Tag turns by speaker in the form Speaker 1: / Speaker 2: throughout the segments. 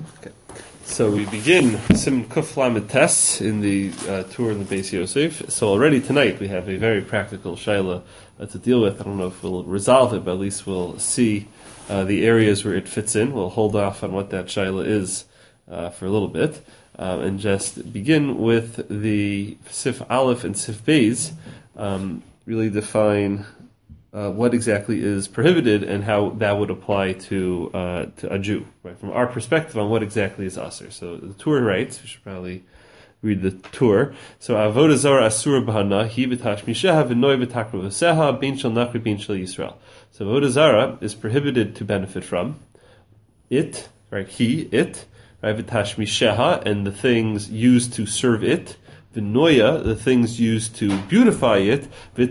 Speaker 1: Okay. So we begin Sim Kuf Lamed Tes in the tour in the Beis Yosef. So already tonight we have a very practical shaila to deal with. I don't know if we'll resolve it, but at least we'll see the areas where it fits in. We'll hold off on what that shaila is for a little bit and just begin with the Sif Aleph and Sif Beis. Really define what exactly is prohibited and how that would apply to a Jew, right? From our perspective on what exactly is aser. So the Torah writes, we should probably read the Torah. So avodah zarah asura b'hana hi v'tashmisheha v'noi v'takrovaseha bein shel nachri bein shel Yisrael. So avodah zarah is prohibited to benefit from it, right? It, right? V'tashmisheha, and the things used to serve it. V'noya, the things used to beautify it,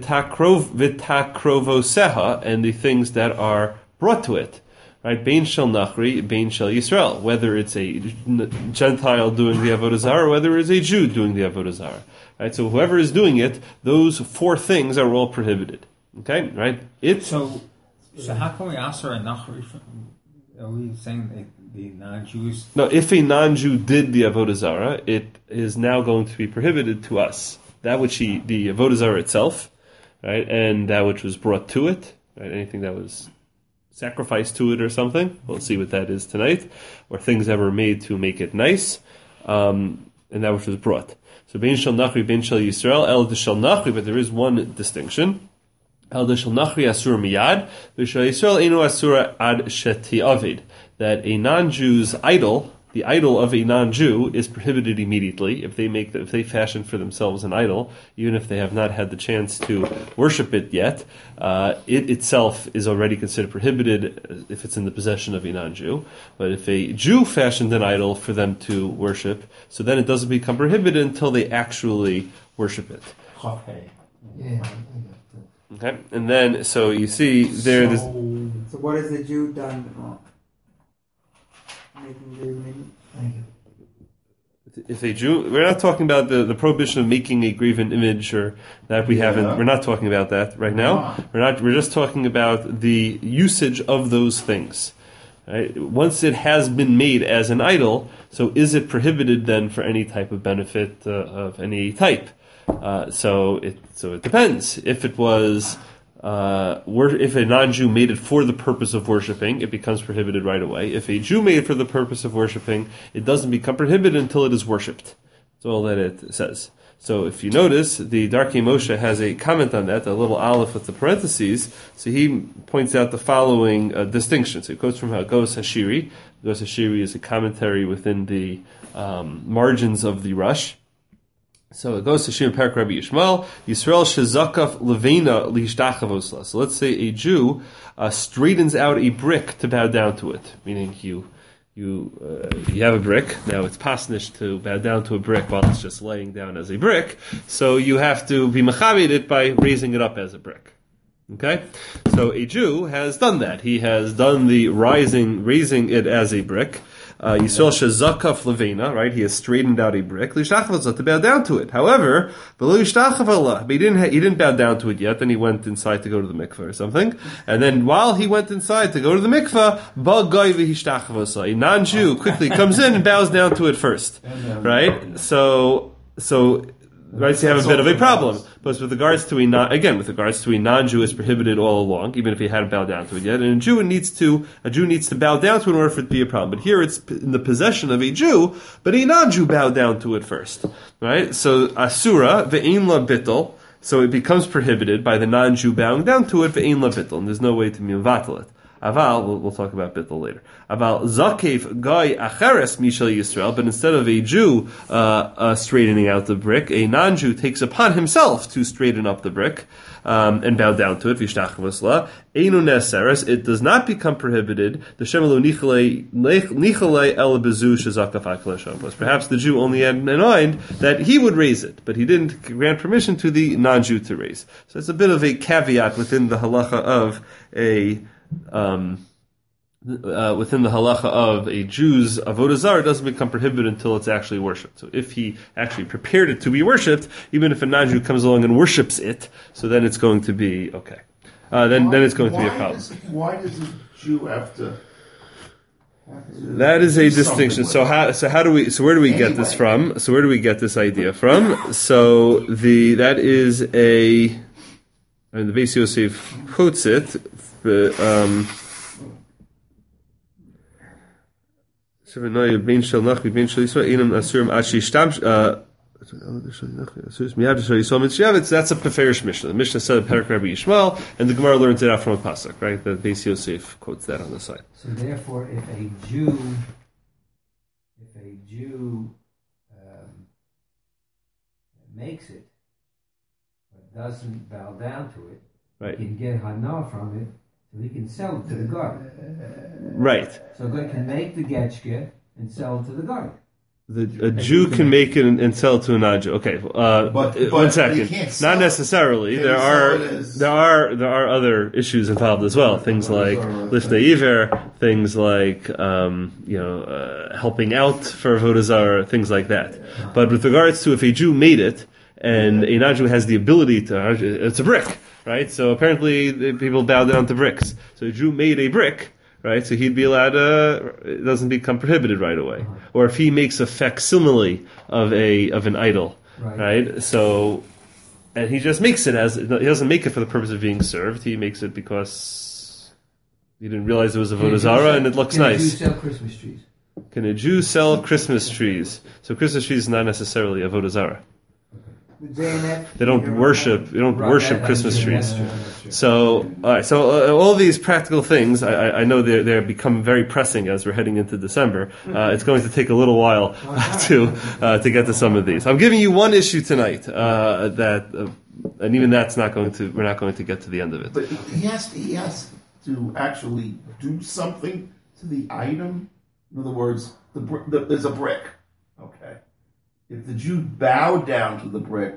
Speaker 1: v'takrovoseha, and the things that are brought to it, right? Bein shel nachri, bein shel Yisrael, whether it's a Gentile doing the avodah zarah, or whether it's a Jew doing the avodah zarah, right? So whoever is doing it, those four things are all prohibited. Okay, right?
Speaker 2: So how can we answer a nachri? Are we saying the non-Jews?
Speaker 1: No, if a non-Jew did the avodah zarah, it is now going to be prohibited to us. That which the avodah zarah itself, right, and that which was brought to it, right, anything that was sacrificed to it or something. We'll see what that is tonight, or things that were made to make it nice, and that which was brought. So bein shel nachri, bein shel Yisrael, el de shel nachri, but there is one distinction. El de shel nachri asur miyad, v'shel Yisrael einu asur ad sheti avid. That a non-Jew's idol, the idol of a non-Jew, is prohibited immediately if they fashion for themselves an idol, even if they have not had the chance to worship it yet. It itself is already considered prohibited if it's in the possession of a non-Jew. But if a Jew fashioned an idol for them to worship, so then it doesn't become prohibited until they actually worship it.
Speaker 2: Okay.
Speaker 3: Yeah.
Speaker 1: Okay, and then so you see there.
Speaker 4: So what has the Jew done wrong?
Speaker 1: If a Jew, we're not talking about the prohibition of making a graven image, or that we haven't. We're not talking about that right now. We're just talking about the usage of those things. Right? Once it has been made as an idol, so is it prohibited then for any type of benefit of any type? So it depends. If it was. If a non-Jew made it for the purpose of worshiping, it becomes prohibited right away. If a Jew made it for the purpose of worshiping, it doesn't become prohibited until it is worshipped. That's all that it says. So if you notice, the Darkei Moshe has a comment on that, a little aleph with the parentheses. So he points out the following distinction. So it quotes from Hagos Hashiri. Hagos Hashiri is a commentary within the margins of the Rush. So it goes to Shir Perak Rabbi Yishmael, Yisrael shezakaf levena lishtachavosla. So let's say a Jew straightens out a brick to bow down to it, meaning you have a brick. Now it's pasnish to bow down to a brick while it's just laying down as a brick. So you have to be mechavid it by raising it up as a brick. Okay, so a Jew has done that. He has done the raising it as a brick. Yisrael shezakaf levena, right? He has straightened out a brick. Lishtachavosla, to bow down to it. However, below lishtachavosla, but he didn't bow down to it yet. Then he went inside to go to the mikveh or something. And then while he went inside to go to the mikveh, ba-gai v'hishtachavosla, a non-Jew quickly comes in and bows down to it first, right? So. Right, so you have a bit of a problem. But with regards to a non-Jew, it's prohibited all along, even if he hadn't bowed down to it yet. And a Jew needs to bow down to it in order for it to be a problem. But here it's in the possession of a Jew, but a non-Jew bowed down to it first. Right? So asura ve'ein la bittul, so it becomes prohibited by the non-Jew bowing down to it ve'ein la bittul, and there's no way to mivatel it. Aval, we'll talk about bittul later. Aval zakev guy acheres mishal Yisrael, but instead of a Jew straightening out the brick, a non-Jew takes upon himself to straighten up the brick and bow down to it. Vishtachavosla einu neseres. It does not become prohibited. The shemelu nichalei el bezu shezakaf akleshamos. Perhaps the Jew only had in mind that he would raise it, but he didn't grant permission to the non-Jew to raise. So it's a bit of a caveat within the halacha of a Jew's avodah zarah doesn't become prohibited until it's actually worshipped. So if he actually prepared it to be worshipped, even if a non-Jew comes along and worships it, so then it's going to be okay. Then it's going to be a problem.
Speaker 3: Why does a Jew have to
Speaker 1: That is a distinction. So where do we get this from? So where do we get this idea from? So the Beis Yosef quotes it. That's a Peferish Mishnah. The Mishnah said Perek Rabbi Yishmael, and the Gemara learns it out from a pasuk, right? The Beis Yosef quotes that on the side.
Speaker 3: So therefore, if a Jew makes it but doesn't bow down to it,
Speaker 1: right,
Speaker 3: he can get hana from it, so he can sell it to the guard.
Speaker 1: Right.
Speaker 3: So he can make the getchke and sell it to the guard.
Speaker 1: A Jew can make it and sell it to a non-Jew. Okay, but 1 second. Not necessarily. There are other issues involved as well. Things like lifnei iver, things like helping out for avodah zarah, things like that. But with regards to if a Jew made it and a non-Jew has the ability to, it's a brick, right? So apparently people bow down to bricks. So a Jew made a brick. Right, so he'd be allowed it doesn't become prohibited right away. Or if he makes a facsimile of an idol, right? So, and he just makes it he doesn't make it for the purpose of being served. He makes it because he didn't realize it was a avodah zarah and it looks nice.
Speaker 3: Can a Jew sell Christmas trees?
Speaker 1: Can a Jew sell Christmas trees? So Christmas trees is not necessarily avodah zarah. They don't worship Christmas trees. So, all right. So all these practical things, I know they're become very pressing as we're heading into December. It's going to take a little while to get to some of these. I'm giving you one issue tonight and even that's we're not going to get to the end of it.
Speaker 5: But he has to actually do something to the item. In other words, there's a brick. Okay. If the Jew bowed down to the brick,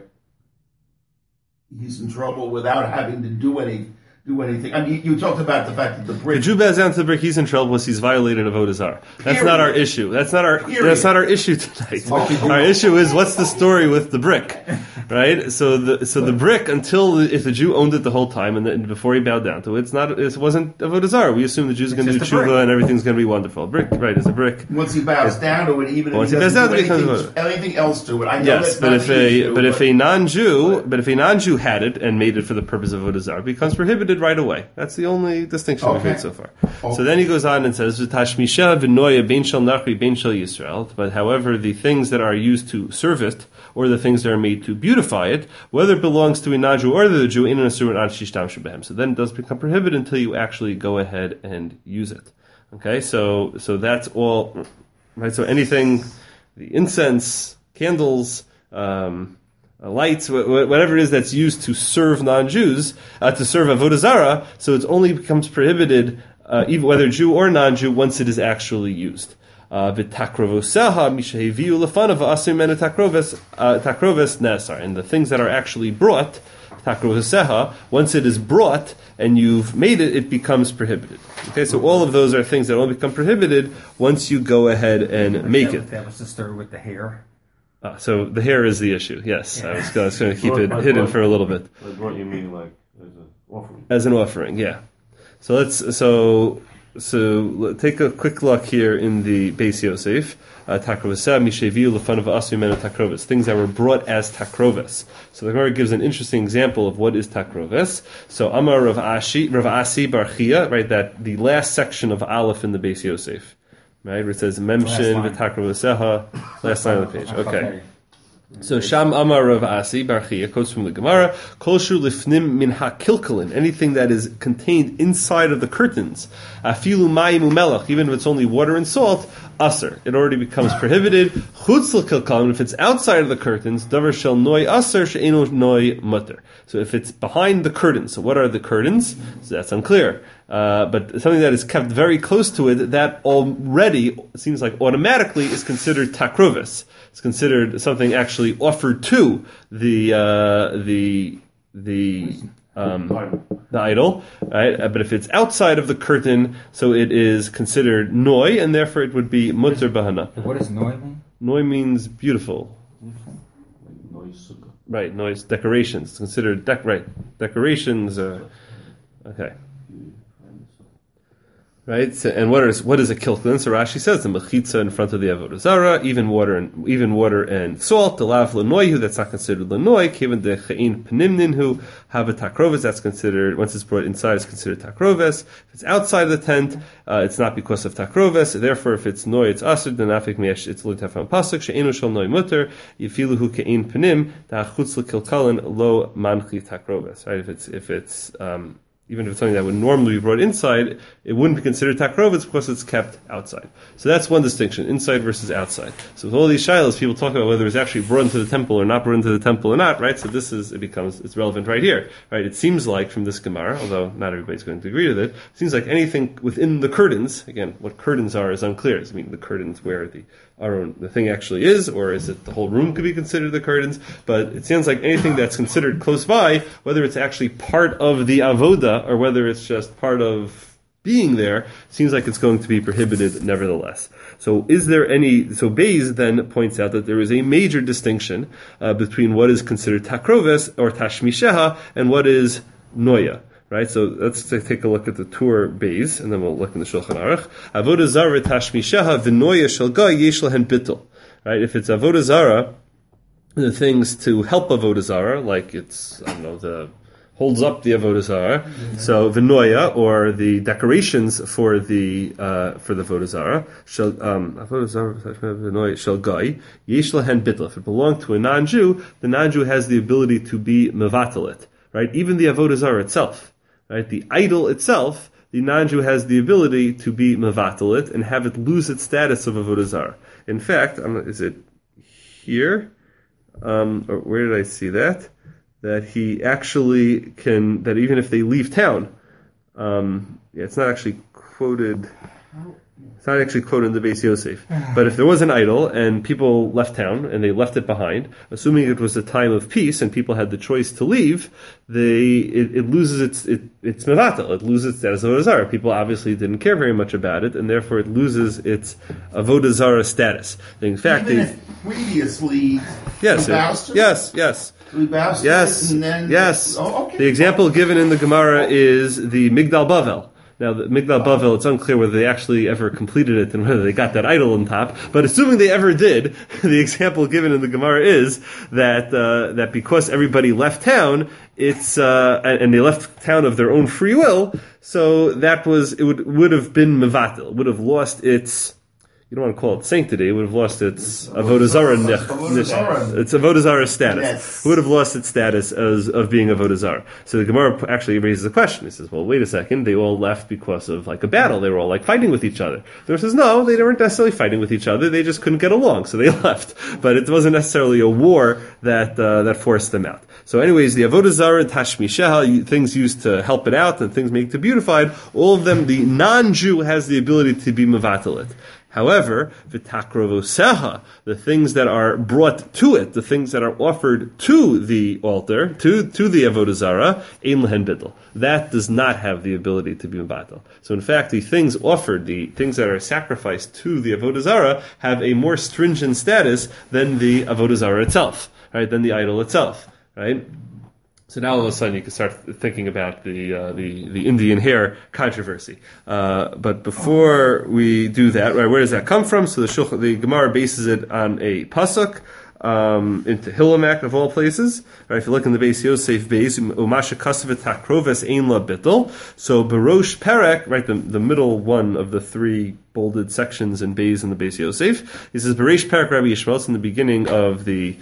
Speaker 5: he's in trouble without having to do anything. I mean, you talked about the fact that the brick.
Speaker 1: The Jew bows down to the brick, he's in trouble because he's violated avodah zarah. That's not our issue. That's not our issue tonight. Our issue is what's the story with the brick, right? So the brick, if the Jew owned it the whole time and then before he bowed down to it, it wasn't avodah zarah. We assume the Jew's going to do tshuva and everything's going to be wonderful. Brick, right? It's a brick.
Speaker 5: Once he bows down to it, even if he doesn't do anything else to it, I know
Speaker 1: yes, but if a non-Jew had it and made it for the purpose of avodah zarah, it becomes prohibited right away. That's the only distinction we've made so far. Okay. So then he goes on and says, "Tashmisha v'noya ben shel nachri ben shel Yisrael." But however, the things that are used to serve it, or the things that are made to beautify it, whether it belongs to a non-Jew or the Jew, in an asur ad shishtam shebehem. So then it does become prohibited until you actually go ahead and use it. Okay, so that's all. Right. So anything, the incense, candles. Lights, whatever it is that's used to serve non-Jews, to serve avodah zarah, so it only becomes prohibited, even whether Jew or non-Jew, once it is actually used. And the things that are actually brought, once it is brought and you've made it, it becomes prohibited. Okay, so all of those are things that only become prohibited once you go ahead and make it.
Speaker 2: That was the story with the hair.
Speaker 1: So the hair is the issue. Yes, I was going to keep it hidden for a little bit.
Speaker 6: What you mean, like as an offering?
Speaker 1: As an offering, yeah. So let's take a quick look here in the Beis Yosef. Takrovesah misheviu lefanav asu menu takroves. Things that were brought as takroves. So the Gemara gives an interesting example of what is takroves. So Amar Rav Asi Bar Chia, right? That the last section of Aleph in the Beis Yosef. Right, where it says Memshin v'takroveseha, last line of the page. Okay. So Sham Amar Rav Asi Bar Chia quotes from the Gemara, Kolshu lifnim min hakilkalin, anything that is contained inside of the curtains, afilu mayim umelach, even if it's only water and salt, aser, it already becomes prohibited. Chutz l'kilkalin, if it's outside of the curtains, davar shel noi aser she'eno noi mutter. So if it's behind the curtains, so what are the curtains? So that's unclear. But something that is kept very close to it, that already, it seems like automatically, is considered takrovis. It's considered something actually offered to the idol, right? But if it's outside of the curtain, so it is considered noi, and therefore it would be mutter bahana.
Speaker 2: What does noi mean?
Speaker 1: Noi means beautiful. Right, noise, decorations. It's considered decorations. Okay. Right, so, and what is a kilkelin? So Rashi says the mechitza in front of the avodah zara, even water and salt. The lav lenoihu, that's not considered lenoi. Given the chein penimninhu have a takroves, that's considered, once it's brought inside, it's considered takroves. If it's outside the tent, it's not because of takroves. Therefore, if it's noi, it's asud. The nafik mesh, it's l'tefan pasuk she'enu shel noi muter yifiluhu kein penim da'achutz lekilkalin lo manchi takroves. Right, if it's even if it's something that would normally be brought inside, it wouldn't be considered takrovetz because it's kept outside. So that's one distinction, inside versus outside. So with all these shilas, people talk about whether it's actually brought into the temple or not brought into the temple or not, right? So it's relevant right here, right? It seems like from this Gemara, although not everybody's going to agree with it, it seems like anything within the curtains, again, what curtains are is unclear. Does it mean the curtains where the thing actually is, or is it the whole room could be considered the curtains? But it sounds like anything that's considered close by, whether it's actually part of the avoda or whether it's just part of being there, seems like it's going to be prohibited nevertheless. So Beis then points out that there is a major distinction between what is considered takroves or tashmisheha and what is noya. Right, so let's take a look at the Tur Beis, and then we'll look in the Shulchan Aruch. Avodah Zara tashmisheha v'noya shel goy yesh lahen bittul. Right, if it's Avodah Zara, the things to help Avodah Zara, like it's, holds up the Avodah Zara. So v'noya, or the decorations for the Avodah Zara, shel Avodah Zara v'noya shel goy yesh lahen bittul. If it belonged to a non-Jew, the non-Jew has the ability to be mevatel. Right, even the Avodah Zara itself. Right, the idol itself, the non-Jew has the ability to be mevatel it and have it lose its status of avodah zara. In fact, is it here? Or where did I see that? That he actually can. That even if they leave town, it's not actually quoted. It's not actually quoted in the Beis Yosef. But if there was an idol and people left town and they left it behind, assuming it was a time of peace and people had the choice to leave, it loses its mevatel. It loses its status of avodah zara. People obviously didn't care very much about it, and therefore it loses its avodah zara status. In fact,
Speaker 5: even if previously
Speaker 1: yes,
Speaker 5: and then
Speaker 1: yes.
Speaker 5: Oh, okay.
Speaker 1: The example given in the Gemara is the Migdal Bavel. Now, the Migdal Bavel, it's unclear whether they actually ever completed it and whether they got that idol on top. But assuming they ever did, the example given in the Gemara is that because everybody left town, and they left town of their own free will, so it would have been mevatel. It would have lost its, you don't want to call it sanctity, it would have lost its avodah zara its avodah zara status. Yes. It would have lost its status of being avodah zara. So the Gemara actually raises a question. He says, well, wait a second, they all left because of like a battle. They were all like fighting with each other. The Gemara says, no, they weren't necessarily fighting with each other. They just couldn't get along, so they left. But it wasn't necessarily a war that forced them out. So anyways, the avodah zara and tashmisheha, things used to help it out and things make it beautified, all of them, the non-Jew has the ability to be mevatel it. However, v'takrovoseha, the things that are brought to it, the things that are offered to the altar, to the avodah zara, ein lehen bittul. That does not have the ability to be mevatel. So in fact, the things offered, the things that are sacrificed to the avodah zara, have a more stringent status than the avodah zara itself, right? Than the idol itself, right? So now all of a sudden you can start thinking about the Indian hair controversy. But before we do that, right, where does that come from? So the Gemara bases it on a pasuk into Hilamak of all places. Right, if you look in the Beis Yosef Beis, Umasha Kasavet Takroves Ein La Bittel. So Barosh Perek, right, the middle one of the three bolded sections in Beis and the Beis Yosef. He says Barosh Perek Rabbi Yishmael. It's in the beginning of the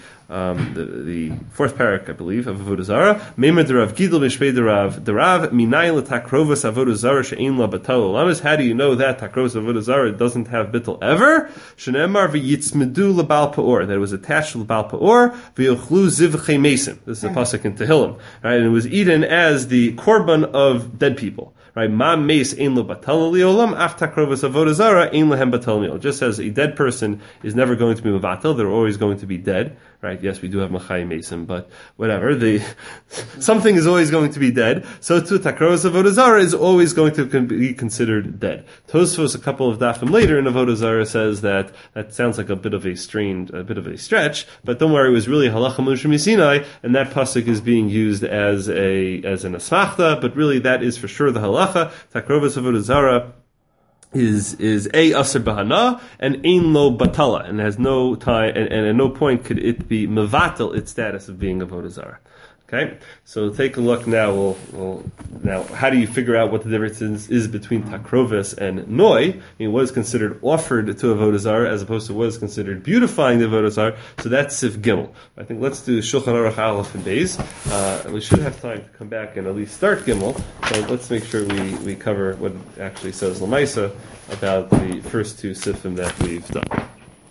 Speaker 1: fourth parak, I believe, of Avodah Zara. Meimer derav Gidel b'shpei derav minayin l'takrovas Avodah Zara she'ein la batal olamis. How do you know that takrovas Avodah Zara doesn't have bittul ever? Shenemar v'yitzmedu l'bal pa'or, that it was attached to l'bal pa'or v'yochlu zivchei mesim. This is a pasuk in Tehillim, right? And it was eaten as the korban of dead people. Right, ma meis ein lo batal liolam af takrovas avodah zara ein lehem batal miol. Just as a dead person is never going to be mevatel, they're always going to be dead. Right? Yes, we do have machai mesim, but whatever. Something is always going to be dead. So too, takrovas avodah zara is always going to be considered dead. Tosfos, a couple of dafim later in avodah zara, says that sounds like a bit of a stretch, but don't worry, it was really halacha Moshe Sinai, and that pasuk is being used as an asmachta, but really that is for sure the halacha. Takrovas avodah zara is a aser bahana and ein lo batala, and has no time, and at no point could it be mevatel its status of being avodah zarah. Okay, so take a look now. Now, how do you figure out what the difference is between takrovis and noi? I mean, what is considered offered to avodah zarah as opposed to what is considered beautifying the avodah zarah? So that's sif gimel. I think let's do Shulchan Aruch Aleph and Beis. We should have time to come back and at least start gimel. So let's make sure we cover what it actually says Lamaisa about the first two sifim that we've done.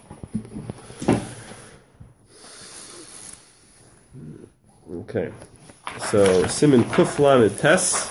Speaker 1: Okay, so Siman Kuf Lamed Tes.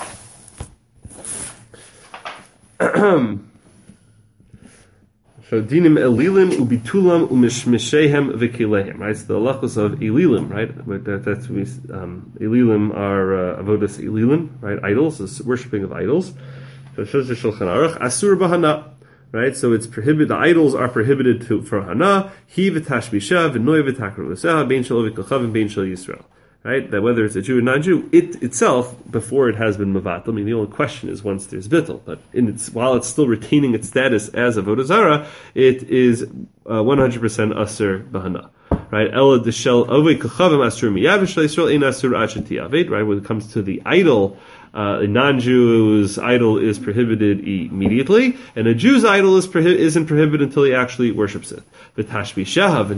Speaker 1: So dinim elilim ubitulam umishmishehem v'kilehem. Right, so the halachos of elilim. Right, that's elilim are avodas elilim. Right, idols, is worshipping of idols. So it says the Shulchan Aruch asur bahana. Right, so it's prohibited. The idols are prohibited for hana. He v'tashbisha v'noy v'takrovaseha bein shel ovikilchav and bein shel Yisrael. Right, that whether it's a Jew or non-Jew, it itself, before it has been mevatel, I mean, the only question is once there's bittul, but while it's still retaining its status as avodah zarah, it is 100% aser bahana. Right, ela deshel ovei kachavim asur miyad v'shel Yisrael ein asur ad shetiyaved. Right, when it comes to the idol, a non-Jew's idol is prohibited immediately, and a Jew's idol isn't prohibited until he actually worships it. Right, but things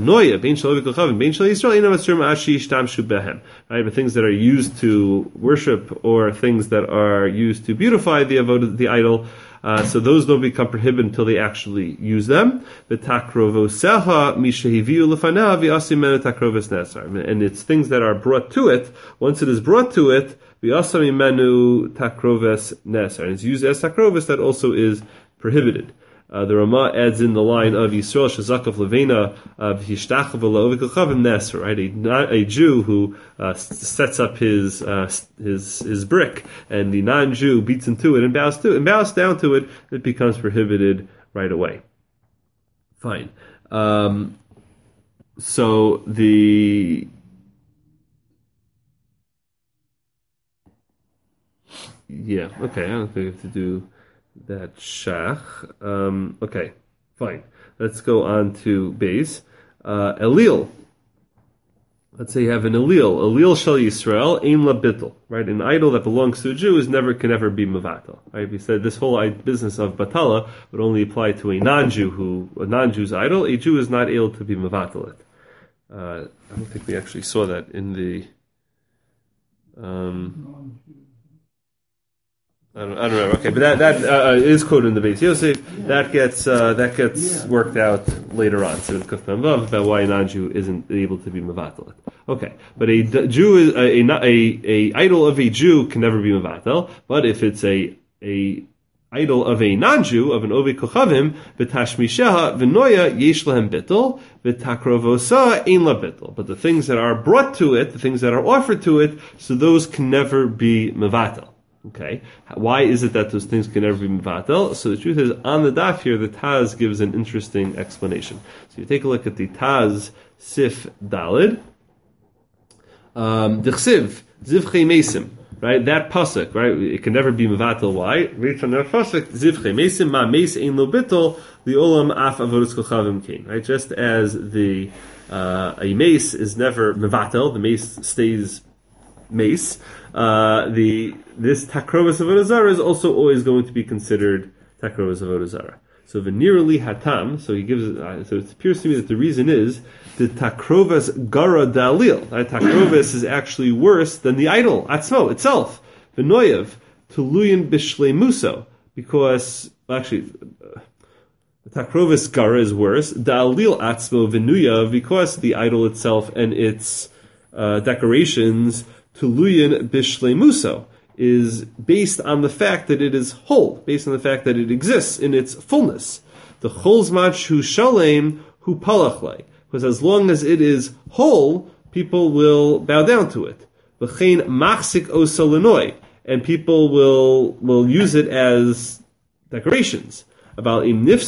Speaker 1: that are used to worship or things that are used to beautify the idol, so those don't become prohibited until they actually use them. And it's things that are brought to it. Once it is brought to it, and it's used as takrovis, that also is prohibited. The Rama adds in the line of Yisrael Shazakav Levena of Hishtachava La'ovikachavim Neser, right? A Jew who sets up his brick, and the non-Jew beats into it and bows down to it, it becomes prohibited right away. Fine. So the okay. I don't think we have to do that shach. Okay, fine. Let's go on to Beis. Elil. Let's say you have an Elil. Elil shel Yisrael, ein la bittul. Right, an idol that belongs to a Jew can never be mevatel. Right, we said this whole business of batala would only apply to a non-Jew's idol. A Jew is not able to be mevatel it. I don't think we actually saw that in the. I don't remember. Okay, but that is quoted in the Beis Yosef. That gets worked out later on. So about why a non-Jew isn't able to be mevatel. Okay, but a Jew is a idol of a Jew can never be mevatel. But if it's a idol of a non-Jew, of an ovei kochavim, v'tashmisheha v'noya yesh lahem bittul, v'takrovosa ein la bittul. But the things that are brought to it, the things that are offered to it, so those can never be mevatel. Okay, why is it that those things can never be mevatel? So the truth is, on the daf here, the Taz gives an interesting explanation. So you take a look at the Taz Sif Dalid. D'chsiv zivchei mesim. Right, that pasuk, right, it can never be mevatel. Why? Reach on that pasuk, zivchei mesim ma meis ein lo bittul the olam af avodas kochavim kain. Right, just as a mace is never mevatel, the mace stays mace. This takrovas avodah zarah is also always going to be considered takrovas avodah zarah. So v'nirali hatam. So he gives. So it appears to me that the reason is the takrovas gara dalil. Takrovas is actually worse than the idol atzmo itself. V'noyev tuluyin b'shleimuso, because actually the takrovas gara is worse. Dalil atzmo v'nuyav, because the idol itself and its decorations tuluyin b'shleimuso is based on the fact that it is whole, based on the fact that it exists in its fullness. The cholzmat hu shalem hu palachlei, because as long as it is whole, people will bow down to it. V'chein machzik osalenoi, and people will use it as decorations. But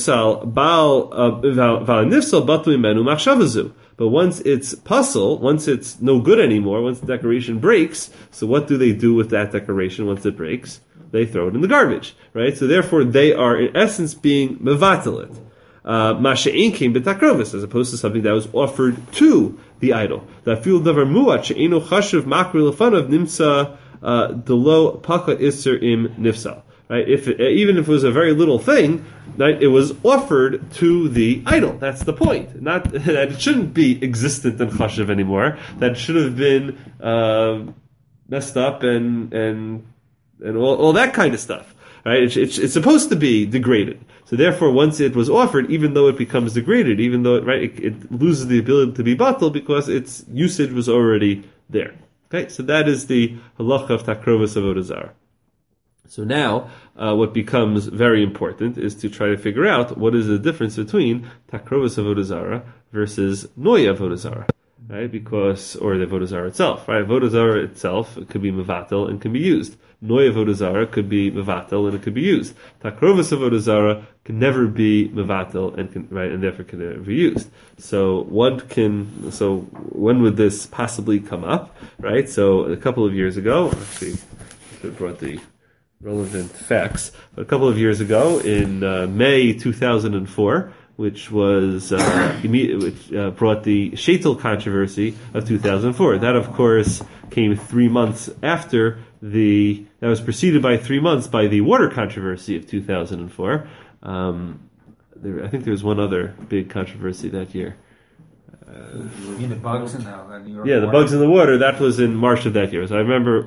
Speaker 1: once it's puzzle, once it's no good anymore, once the decoration breaks, so what do they do with that decoration once it breaks? They throw it in the garbage, right? So therefore they are in essence being mevatelet. Masha'in came b'takrovis, as opposed to something that was offered to the idol. That fil davar muat she'eno chashuv makri lefanav nimsa delo paka iser im nifsal. Right? Even if it was a very little thing, right, it was offered to the idol. That's the point. Not that it shouldn't be existent in chashuv anymore. That it should have been messed up and all that kind of stuff. Right? It's supposed to be degraded. So therefore, once it was offered, even though it becomes degraded, even though it loses the ability to be batal because its usage was already there. Okay, so that is the halacha of takrovas avodah zarah. So now, what becomes very important is to try to figure out what is the difference between takrovas avodah zarah versus noya avodah zarah, right? Because, or the avodah zarah itself, right? Avodah zarah itself could be mevatel and can be used. Noya avodah zarah could be mevatel and it could be used. Takrovas avodah zarah can never be mevatel and and therefore can never be used. So when would this possibly come up, right? So a couple of years ago, actually, I should have brought the relevant facts. But a couple of years ago, in May 2004, which was which brought the Sheitel controversy of 2004. That, of course, came 3 months after that was preceded by 3 months by the water controversy of 2004. I think there was one other big controversy that year.
Speaker 2: You mean the bugs in the New York
Speaker 1: the
Speaker 2: water?
Speaker 1: bugs in the water. That was in March of that year. So I remember,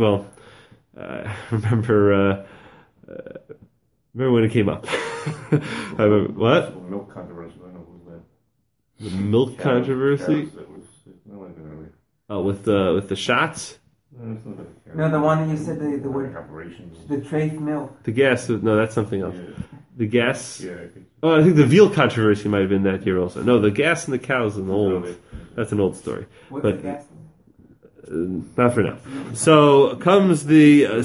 Speaker 1: remember when it came up. I remember, what?
Speaker 6: The milk controversy. I don't know who's that.
Speaker 1: The milk controversy? With the shots?
Speaker 4: No, the one that you said the word
Speaker 6: Operations.
Speaker 4: the trace milk.
Speaker 1: The gas? No, that's something else.
Speaker 6: Yeah.
Speaker 1: The gas?
Speaker 6: Yeah, I think.
Speaker 1: Oh, I think the veal controversy might have been that year also. No, the gas and the cows is an old. That's an old story.
Speaker 4: What's
Speaker 1: But
Speaker 4: the gas?
Speaker 1: not for now. So comes the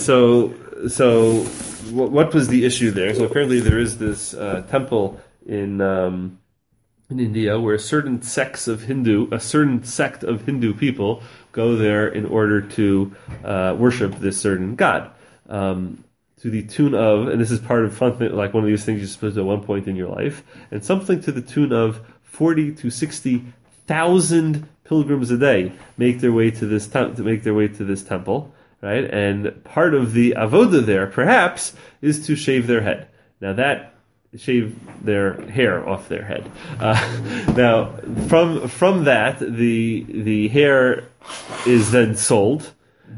Speaker 1: what was the issue there? So apparently there is this temple in India where a certain sect of Hindu people go there in order to worship this certain god. To the tune of, and this is part of like one of these things you're supposed to do at one point in your life, and something to the tune of 40 to 60,000 pilgrims a day make their way to this temple, right? And part of the avodah there, perhaps, is to shave their head. Now shave their hair off their head. Now, from that, the hair is then sold.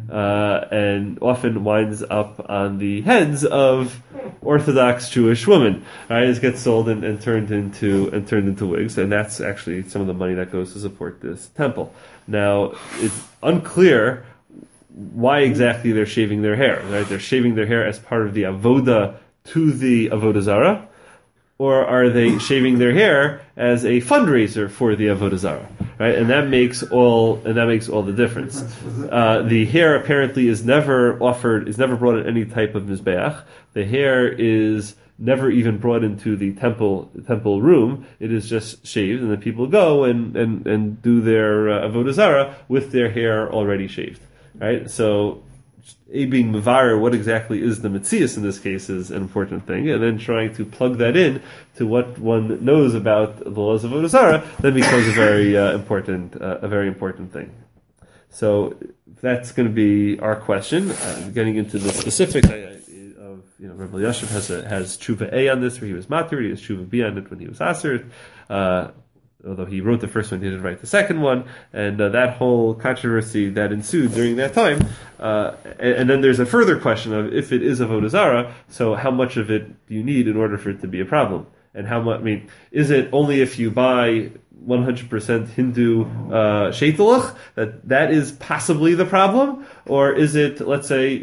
Speaker 1: And often winds up on the heads of Orthodox Jewish women. Right, it gets sold and turned into wigs, and that's actually some of the money that goes to support this temple. Now, it's unclear why exactly they're shaving their hair. Right, they're shaving their hair as part of the avoda to the avodah zarah, or are they shaving their hair as a fundraiser for the avodah zarah? Right, and that makes all the difference. The hair apparently is never brought in any type of mizbeach. The hair is never even brought into the temple room. It is just shaved, and then people go and do their avodah zarah with their hair already shaved. Right, so being mevarer, what exactly is the metzias in this case is an important thing, and then trying to plug that in to what one knows about the laws of avodah zarah then becomes a very important thing. So that's going to be our question. Getting into the specifics of Rabbi Yashiv has tshuva A on this, where he was matir. He has tshuva B on it when he was aser. Although he wrote the first one, he didn't write the second one, and that whole controversy that ensued during that time. And then there's a further question of if it is avodah zarah, so how much of it do you need in order for it to be a problem? And how much? I mean, is it only if you buy 100% Hindu sheitelach that is possibly the problem, or is it? Let's say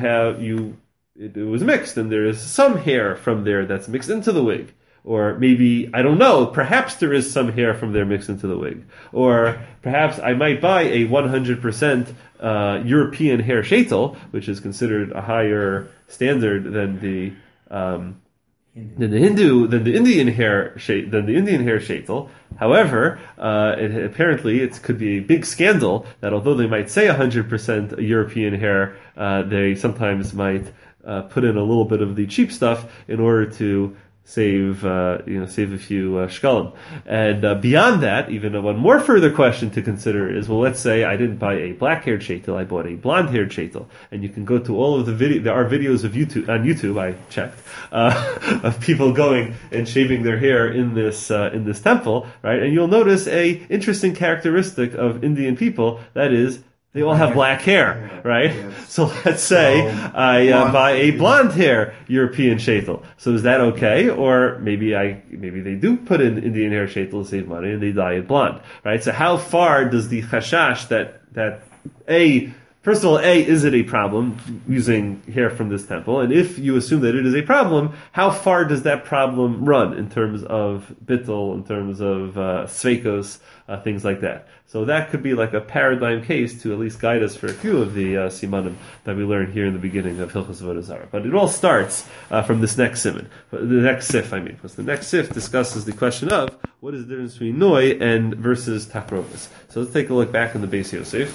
Speaker 1: it was mixed, and there is some hair from there that's mixed into the wig. Or maybe, I don't know, perhaps there is some hair from there mixed into the wig. Or perhaps I might buy a 100% European hair sheitel, which is considered a higher standard than the than the Indian hair sheitel. However, apparently it could be a big scandal that although they might say 100% European hair, they sometimes might put in a little bit of the cheap stuff in order to save a few shkalim. And beyond that, even one more further question to consider is, well, let's say I didn't buy a black-haired sheitel, I bought a blonde-haired sheitel, and you can go to all of the there are videos of YouTube, I checked, of people going and shaving their hair in this temple, right? And you'll notice a interesting characteristic of Indian people, that is, they all have black hair, right?
Speaker 5: Yes.
Speaker 1: So let's say I buy a blonde hair European sheitel. So is that okay? Or maybe they do put in Indian hair sheitel to save money and they dye it blonde, right? So how far does the chashash that first of all, is it a problem using hair from this temple? And if you assume that it is a problem, how far does that problem run in terms of bittul, in terms of sveikos, things like that? So that could be like a paradigm case to at least guide us for a few of the simanim that we learned here in the beginning of Hilchos Avodah Zarah. But it all starts from this next siman, the next sif, because the next sif discusses the question of what is the difference between noi and versus takrovus. So let's take a look back in the Beis Yosef.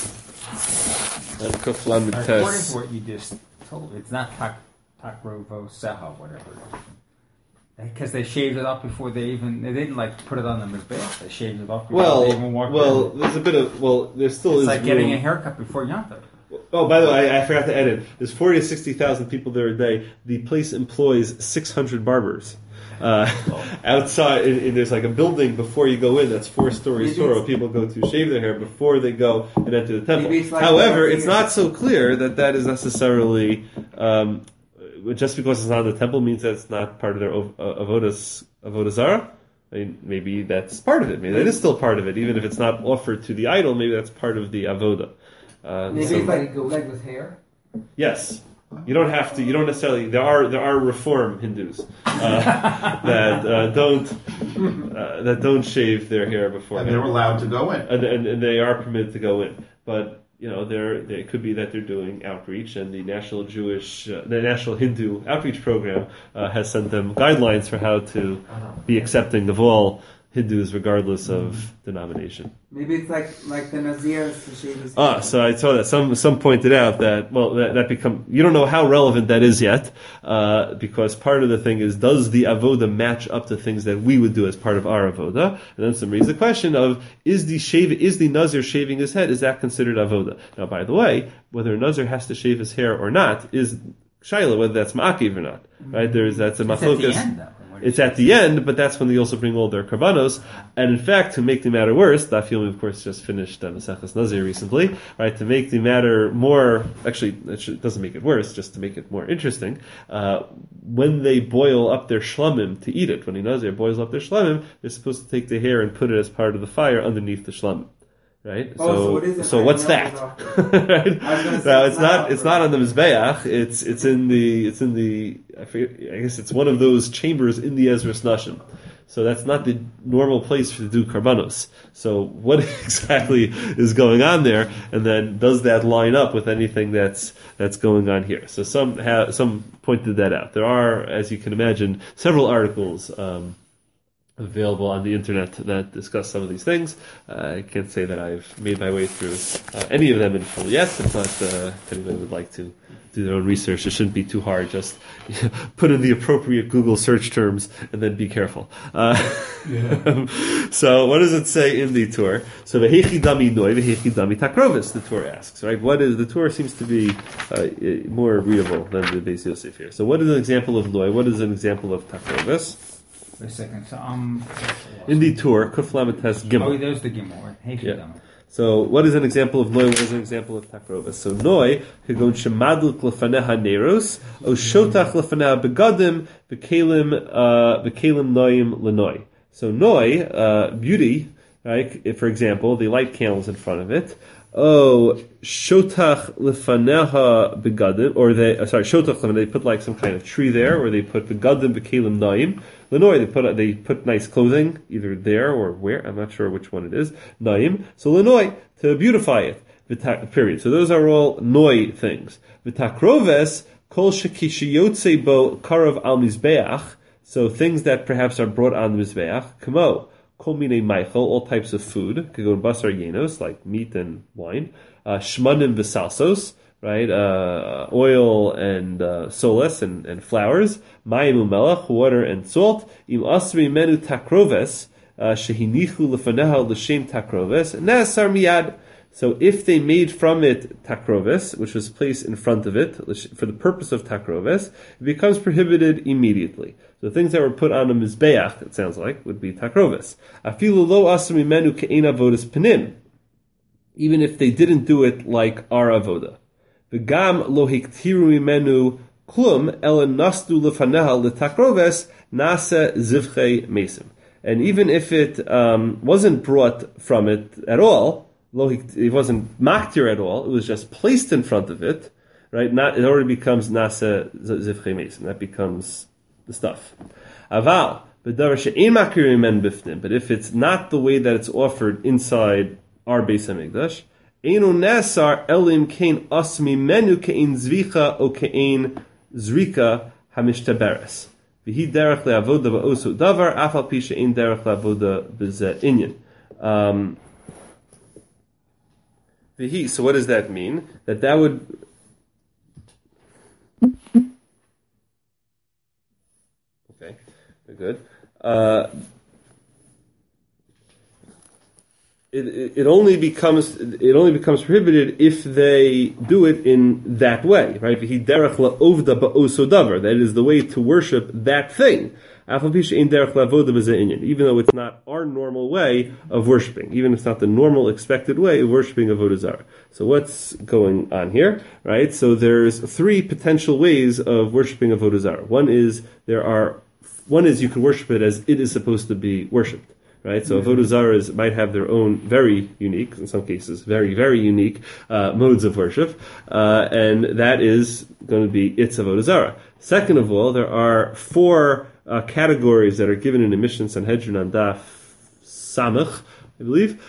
Speaker 2: According to what you just told, it's not takrovo seha, whatever. Because they shaved it off before they didn't like put it on the mizbeach. They shaved it off before they even walked in.
Speaker 1: There's a bit of, there still
Speaker 2: it's
Speaker 1: is
Speaker 2: like getting a haircut before Yom Tov.
Speaker 1: Oh, by the way, I forgot to edit. There's 40 to 60,000 people there a day. The place employs 600 barbers. Outside, there's like a building before you go in that's 4 stories tall. Where people go to shave their hair before they go and enter the temple. However, it's not so clear that is necessarily just because it's not in the temple means that it's not part of their avodah zarah. I mean, maybe that's part of it. Maybe that is still part of it, even if it's not offered to the idol. Maybe that's part of the avodah.
Speaker 3: Maybe it's like go leg with hair.
Speaker 1: Yes. You don't have to. You don't necessarily. There are Reform Hindus that don't shave their hair before,
Speaker 5: and they're allowed to go in,
Speaker 1: and they are permitted to go in. But it could be that they're doing outreach, and the National Hindu Outreach Program has sent them guidelines for how to be accepting of all Hindus, regardless of denomination.
Speaker 4: Maybe it's like the Nazirs to shave his
Speaker 1: So I saw that some pointed out that you don't know how relevant that is yet, because part of the thing is, does the avoda match up to things that we would do as part of our avoda? And then some raise the question of, is the Nazir shaving his head, is that considered avoda? Now, by the way, whether a Nazir has to shave his hair or not is shaila, whether that's ma'akiv or not, right? That's a machlokas. It's at the end, but that's when they also bring all their karbanos. And in fact, to make the matter worse, Daf Yomi, of course, just finished Maseches Nazir recently, right? To make the matter more, actually, it doesn't make it worse, just to make it more interesting, when they boil up their shlamim to eat it, when the Nazir boils up their shlamim, they're supposed to take the hair and put it as part of the fire underneath the shlamim. Right. So what's that? Right? Now it's not on the mizbeach. It's in the. I guess it's one of those chambers in the Ezras Nashim. So that's not the normal place to do karbanos. So what exactly is going on there? And then does that line up with anything that's going on here? So some pointed that out. There are, as you can imagine, several articles available on the internet that discuss some of these things. I can't say that I've made my way through any of them in full yet, but if anybody would like to do their own research, it shouldn't be too hard. Just put in the appropriate Google search terms and then be careful. So what does it say in the Torah? So v'hechi dami noi, v'hechi dami takrovis, the Torah asks, right? The Torah seems to be more readable than the Beis Yosef here. So what is an example of noi? What is an example of takrovis?
Speaker 2: Wait a second. So
Speaker 1: in the Torah, Kuf Lamed has Gimel.
Speaker 2: Oh, there's the Gimel, right?
Speaker 1: Yeah. So what is an example of noi? What is an example of takrovas? So noi kagon shemadlik lefaneha neros o shotach lefaneha begadim v'kelim noim lenoi. So noi, beauty, right? If, for example, they light candles in front of it. Oh, shotach lefaneha begadim, or shotach lefaneha, they put like some kind of tree there, or they put begadim v'kelim noim. Lenoi, they put nice clothing, either there or where, I'm not sure which one it is. Naim. So lenoi, to beautify it. Period. So those are all noi things. V'takroves, Kol shekishiyotze bo karav al mizbeach, so things that perhaps are brought on the mizbeach, kamo, kol mine meichel, all types of food, could go in basar yenos, like meat and wine, shmanim v'salsos, right, oil and solas and flours, mayim umelach, water and salt, im asri menu takroves, shehinichu lefaneha l'shem takroves, nasar miyad. So if they made from it takroves, which was placed in front of it for the purpose of takroves, it becomes prohibited immediately. So things that were put on a mizbeach, it sounds like, would be takroves. Afilu lo asr mimenu ke'en avodas penim, even if they didn't do it like our avoda. V'gam lo hiktiru mimenu klum ela nastu lefaneha letakroves nase zivchei mesim. And even if it wasn't brought from it at all, it wasn't maktir at all, it was just placed in front of it, right? It already becomes nasa zivchei mesim. That becomes the stuff. Aval, but if it's not the way that it's offered inside our Beis Hamikdash, eino nesar elim kein asmi menu kein zvicha o kein zrika hamishtaberes. V'hi derech le'avoda ba'osu davar afal pi she'ein derech le'avoda b'zeh inyan. So what does that mean? That would... Okay, very good. It only becomes prohibited if they do it in that way, right? That is the way to worship that thing. Even though it's not our normal way of worshiping, even if it's not the normal expected way of worshiping Avodah Zarah. So what's going on here, right? So there's three potential ways of worshiping Avodah Zarah. One is you can worship it as it is supposed to be worshipped, right? So Avodah Zarahs might have their own very unique, in some cases very, very unique modes of worship, and that is going to be its Avodah Zarah. Second of all, there are four categories that are given in the Mishnah Sanhedrin on Daf Samach, I believe.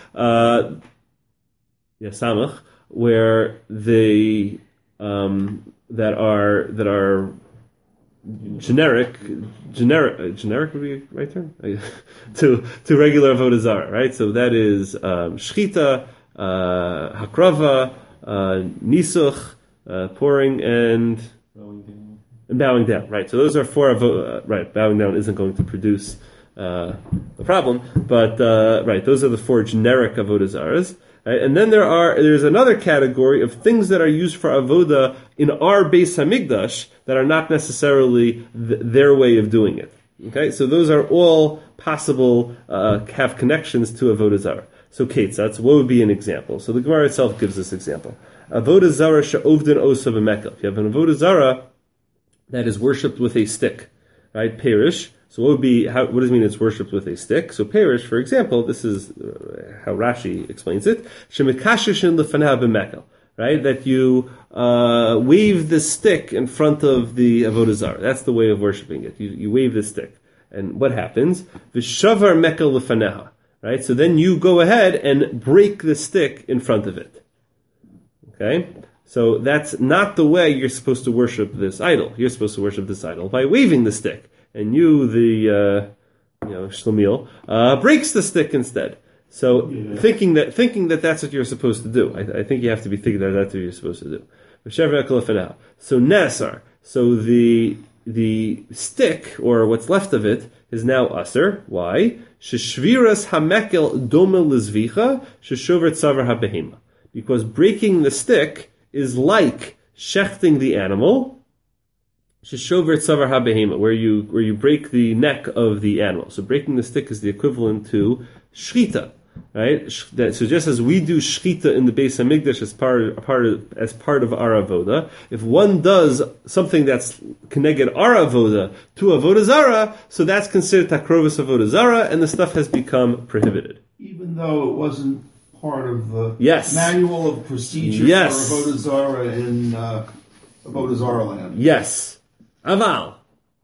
Speaker 1: Samach, where they that are generic would be the right term to regular Avodah Zarah, right? So that is shchita, hakrava, nisuch, pouring, and bowing down, right? So those are four. Right, bowing down isn't going to produce a problem, but right, those are the four generic avodah zaras. Right? And then there's another category of things that are used for avodah in our Beis Hamikdash that are not necessarily their way of doing it. Okay, so those are all possible, have connections to avodah zara. So Ketzatz, what would be an example? So the Gemara itself gives this example. Avodah zara she'ovdin osa b'mekel. If you have an avodah zara that is worshipped with a stick, right? Perish. So what does it mean it's worshipped with a stick? So perish, for example, this is how Rashi explains it. Shemekasheshin lefanav b'mekel, right? That you wave the stick in front of the avodah zara. That's the way of worshiping it. You wave the stick, and what happens? V'shavar mekel lefaneha, right? So then you go ahead and break the stick in front of it. Okay. So that's not the way you're supposed to worship this idol. You're supposed to worship this idol by waving the stick. And you, the Shlemiel, breaks the stick instead. So thinking that that's what you're supposed to do. I think you have to be thinking that that's what you're supposed to do. So Nesar. So the stick, or what's left of it, is now aser. Why? Sheshviras hamekel dome lizvicha sheshover tzavar habehema. Because breaking the stick is like shechting the animal, sheshover tzavar habehema, where you break the neck of the animal. So breaking the stick is the equivalent to shchita, right? So just as we do shchita in the Beis Hamikdash as part of our avoda, if one does something that's keneged our avoda to avoda zara, so that's considered takrovus avoda zara, and the stuff has become prohibited,
Speaker 5: even though it wasn't part of the manual of procedure for avodah zara in avodah zara land.
Speaker 1: Yes. Aval.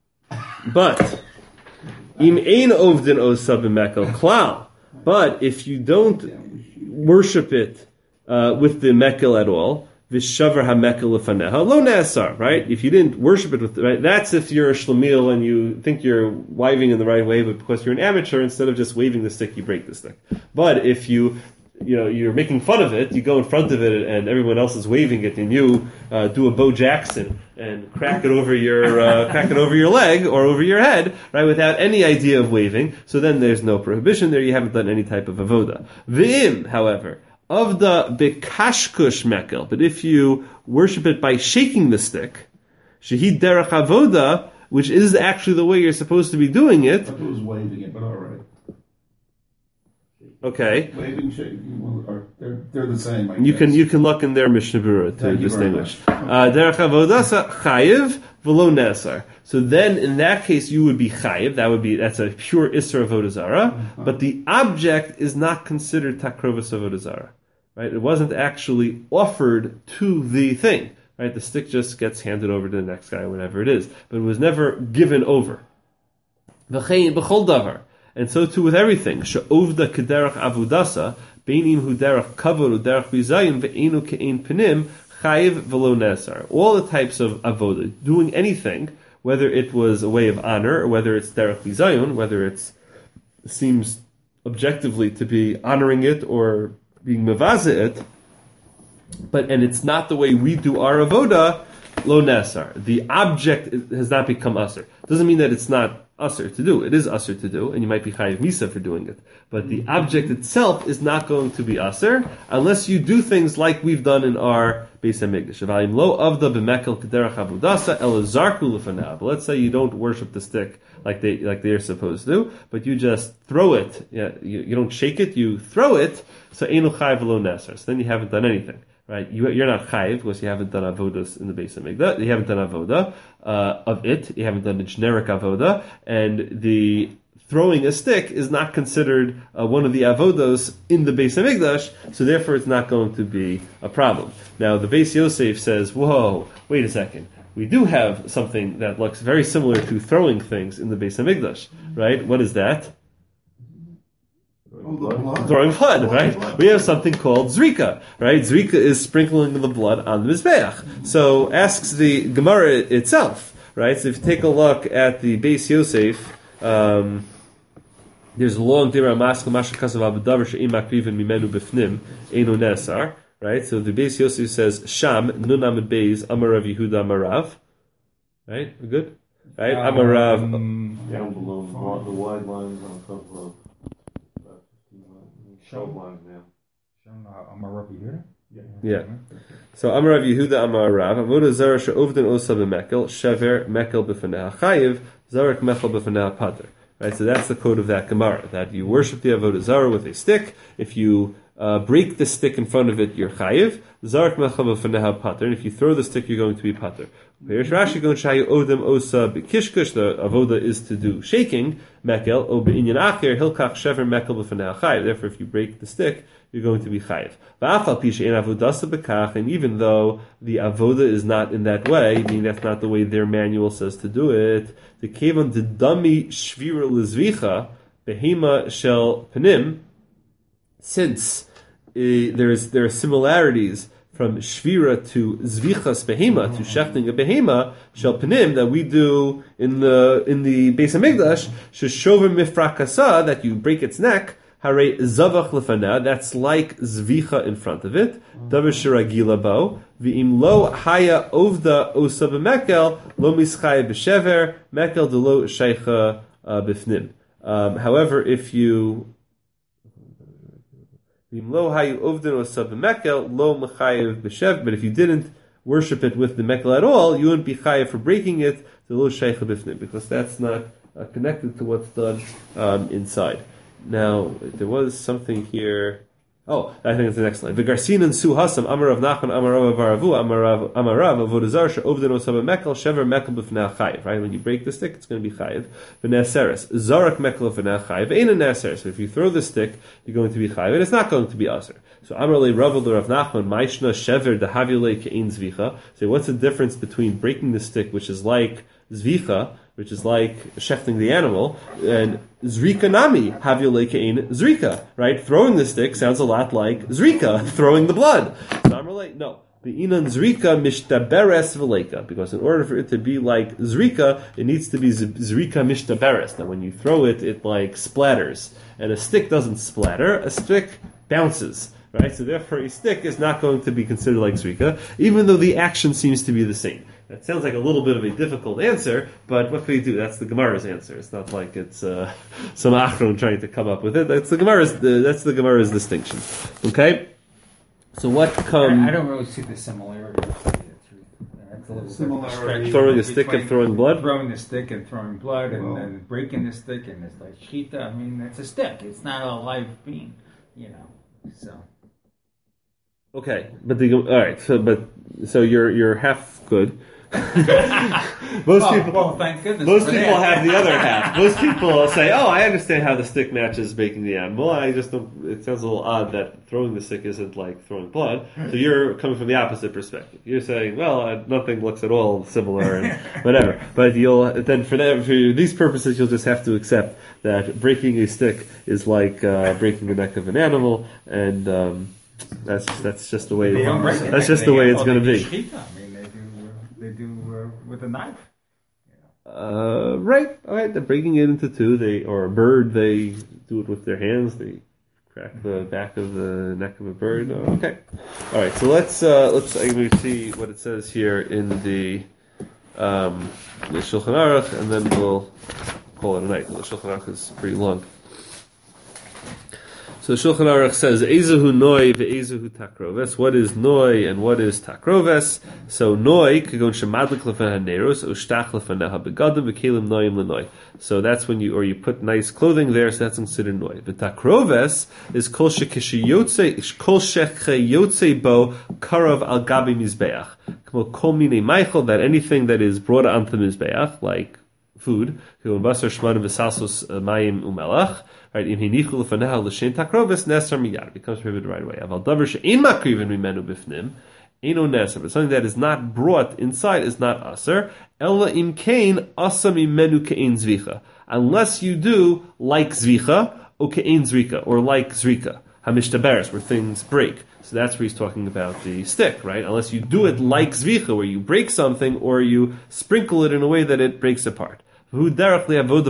Speaker 1: But im ein ovdin osa b'mekel klal. But if you don't worship it with the mekel at all, Vishavar hamekel lefaneha lo ne'asar, right? If you didn't worship it with, right, that's if you're a shlemiel and you think you're wiving in the right way, but because you're an amateur, instead of just waving the stick, you break the stick. But if you're making fun of it, you go in front of it and everyone else is waving it, and you do a Bo Jackson and crack it over your leg or over your head, right, without any idea of waving. So then there's no prohibition there. You haven't done any type of avoda. V'im, however, of the bekashkush mekel, but if you worship it by shaking the stick, shehid derech avoda, which is actually the way you're supposed to be doing it.
Speaker 5: I thought it was waving it, but all right.
Speaker 1: Okay.
Speaker 5: Waving, shaking, they're the same.
Speaker 1: You can look in their Mishnah Berurah to distinguish. Derech avoda chayiv v'lo nesar. So then, in that case, you would be chayiv. That's a pure isra avodah zara. But the object is not considered takrovas avodah zara. Right? It wasn't actually offered to the thing. Right? The stick just gets handed over to the next guy, whatever it is. But it was never given over. V'chein b'chol davar. And so too with everything. She'ovda kederach avudasa, beinim hu derach kavod u derach bizayin, ve'enu ke'ein penim, chayiv v'lo nesar. All the types of avodah, doing anything, whether it was a way of honor, or whether it's derech bizayin, whether it seems objectively to be honoring it or being mevaze it, and it's not the way we do our avodah, lo nesar. The object has not become asr. Doesn't mean that it's not asr to do. It is asr to do, and you might be chayiv misa for doing it. But the object itself is not going to be asr unless you do things like we've done in our Beis Hamikdash. Avayim lo avda b'mekel kederach avudasa el zarku lefanav. Let's say you don't worship the stick like they're supposed to, but you just throw it. You don't shake it. You throw it. So enu chayiv lo nesar. So then you haven't done anything. Right, you're not chayiv because you haven't done avodas in the Beis Hamikdash. You haven't done avoda of it. You haven't done the generic avoda, and the throwing a stick is not considered one of the avodos in the Beis Hamikdash. So therefore, it's not going to be a problem. Now, the Beis Yosef says, "Whoa, wait a second. We do have something that looks very similar to throwing things in the Beis Hamikdash, right? What is that? Throwing blood, right? We have something called zrika, right? Zrika is sprinkling the blood on the mizbeach. So asks the Gemara itself, right? So if you take a look at the Beis Yosef, there's a long dira maskal mashakasav abudavar she'im akrivin mimenu b'fnim eno nesar, right? So the Beis Yosef says sham nun amid beis amar Rav Yehuda amarav, right? We're good, right? Amarav
Speaker 6: down below the wide lines on top of.
Speaker 2: Amar Rav Yehuda?
Speaker 1: Yeah. So Amar Rav Yehuda Amar Rav Avodah Zara she'ovden osa b'mekel shever mekel b'faneha chayiv zarek mechel b'faneha pater. Right. So that's the code of that Gemara, that you worship the Avodah Zara with a stick. If you break the stick in front of it, you're chayiv. Zarek mechel b'faneha pater. And if you throw the stick, you're going to be pater. Here's Rashi going shayu odem osa b'kishkush. The avoda is to do shaking mekel o b'inyan acher hilkach shever mekel b'faneha chayiv. Therefore, if you break the stick, you're going to be chayiv. V'afal pi she'en avodasa b'kach. And even though the avoda is not in that way, meaning that's not the way their manual says to do it, the kevan de dami shvira lezvicha behema shel panim. Since there are similarities from shvira to zvichas behema, to shechting a behema shel panim, that we do in the Beis Hamikdash, sheshover mifrakasa, that you break its neck, hare zavach lefana, that's like zvicha in front of it, davar shiragila bo, v'im lo haya ovda osa b'mekel, lo mischaya b'shever, mekel de lo sheicha b'fnim. However, if you but if you didn't worship it with the mekel at all, you wouldn't be chayav for breaking it to lo sheicha b'fnim, because that's not connected to what's done inside. Now, there was something here. Oh, I think it's the next line. V'garsin and su hasam amarav nachman amarav avaravu amarav avodazar she'ovden osam mekel shever mekel b'fnei chayiv. Right, when you break the stick, it's going to be chayiv. V'neseres zarak mekel b'fnei chayiv ain't a neseres. So if you throw the stick, you're going to be chayiv, and it's not going to be aser. So amarle rav Rav Nachman ma'ishna shever dehavile ke'in zvicha. So what's the difference between breaking the stick, which is like zvicha, which is like shechting the animal, and zrika nami, havyolekain zrika, right? Throwing the stick sounds a lot like zrika, throwing the blood. So I'm relating, no. Be'inan zrika mishtaberes v'leika, because in order for it to be like zrika, it needs to be zrika mishtaberes. Now, when you throw it, it like splatters, and a stick doesn't splatter; a stick bounces, right? So therefore, a stick is not going to be considered like zrika, even though the action seems to be the same. That sounds like a little bit of a difficult answer, but what can we do? That's the Gemara's answer. It's not like it's some Achron trying to come up with it. That's the Gemara's distinction. Okay. So what comes?
Speaker 2: I don't really see the similarity. It's a little
Speaker 5: Similarity.
Speaker 1: Throwing a stick and throwing blood?
Speaker 2: Throwing the stick and throwing blood, and then breaking the stick, and it's like shita. I mean, it's a stick. It's not a live being, So.
Speaker 1: Okay, but all right. So you're half good. Most people
Speaker 2: thank goodness.
Speaker 1: Most people have the other half. Most people say, "Oh, I understand how the stick matches baking the animal." I just don't. It sounds a little odd that throwing the stick isn't like throwing blood. So you're coming from the opposite perspective. You're saying, "Well, nothing looks at all similar and whatever." But for these purposes, you'll just have to accept that breaking a stick is like breaking the neck of an animal, and that's just the way. That's just the way it's going to be.
Speaker 2: They do with a knife.
Speaker 1: Right. All right. They're breaking it into two. Or a bird. They do it with their hands. They crack the back of the neck of a bird. Okay. All right. So let's see what it says here in the Shulchan Aruch, and then we'll call it a night. The Shulchan Aruch is pretty long. So Shulchan Aruch says, Ezehu noi ve'ezehu takroves. What is noi and what is takroves? So noi, kagon shemadlik lefen haneros, ushtach lefaneha begadim ve'kelim noim lenoi. So that's when you put nice clothing there, so that's considered noi. But takroves is kol shecheyotze bo karav al gabi mizbeach. Kol minei meichel, that anything that is brought onto the mizbeach, like food, kagon basar shmanim v'salsos mayim umelach, right? It becomes prohibited right away. But something that is not brought inside is not aser. Unless you do like zvicha or like zrika, hamishtaberes, where things break. So that's where he's talking about the stick, right? Unless you do it like zvicha, where you break something or you sprinkle it in a way that it breaks apart. Which is a way of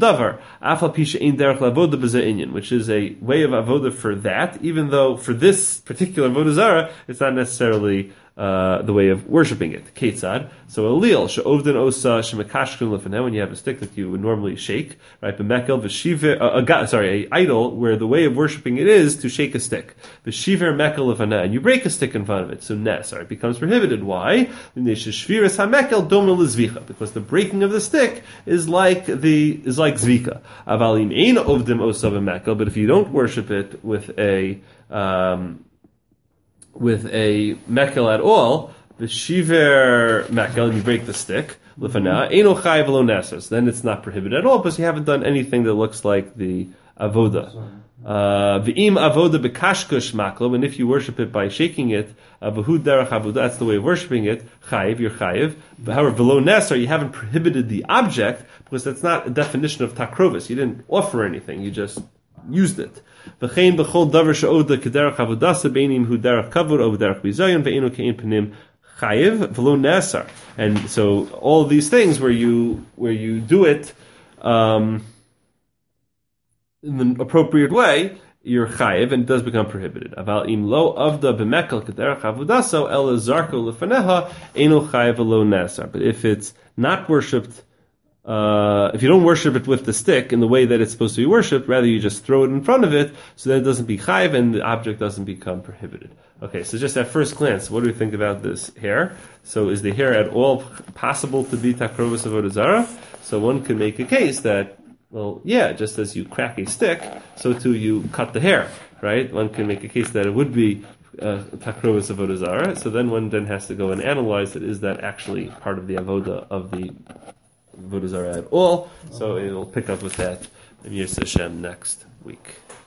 Speaker 1: avodah for that, even though for this particular avodah zara, it's not necessarily the way of worshipping it. Ketzad. So alil she'ovden osa shemekashkin lefenem, when you have a stick that you would normally shake, right? B'mekel v'shiver, a idol where the way of worshipping it is to shake a stick. V'shiver mekel lefenem, and you break a stick in front of it. So nes, it becomes prohibited. Why? Because the breaking of the stick is like zvika. Avalim ein ovdim osa b'mekel, but if you don't worship it with a mekel at all, the shiver mekel, and you break the stick, lefana, eino chai v'lo neser, then it's not prohibited at all, because you haven't done anything that looks like the avoda. V'im avoda b'kashkush maklo, and if you worship it by shaking it, v'hu derech avoda, that's the way of worshiping it, chayiv, you're chayiv. However, v'lo neser, you haven't prohibited the object, because that's not a definition of takrovis. You didn't offer anything, you just used it. And so all these things where you do it in the appropriate way, you're chayiv, and it does become prohibited. But if it's not worshipped, if you don't worship it with the stick in the way that it's supposed to be worshipped, rather you just throw it in front of it, so then it doesn't be chayiv and the object doesn't become prohibited. Okay, so just at first glance, what do we think about this hair? So is the hair at all possible to be takrovus avodah zara? So one could make a case that, well, yeah, just as you crack a stick, so too you cut the hair, right? One can make a case that it would be takrovus avodah zara. So then one has to go and analyze it. Is that actually part of the avodah of the avodah zara at all? So it'll pick up with that in Yirtzeh Hashem next week.